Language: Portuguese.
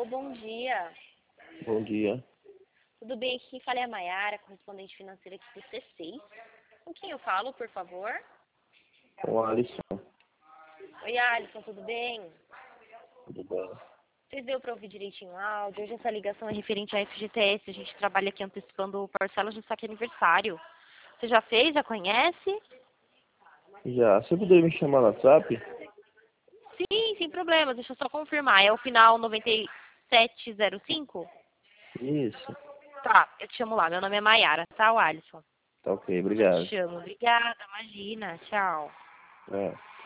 bom dia. Bom dia. Tudo bem? Aqui falei a Maiara, correspondente financeira aqui do C6. Com quem eu falo, por favor? O Alisson. Oi, Alisson, tudo bem? Tudo bem? Vocês deu para ouvir direitinho o áudio? Hoje essa ligação é referente à FGTS. A gente trabalha aqui antecipando parcelas do saque aniversário. Você já fez? Já conhece? Já. Você poderia me chamar no WhatsApp? Sim, sem problema. Deixa eu só confirmar. É o final 9705? Isso. Tá, eu te chamo lá. Meu nome é Maiara, tá, o Alisson? Tá ok, Já te obrigado. chamo. Obrigada, imagina. Tchau. É.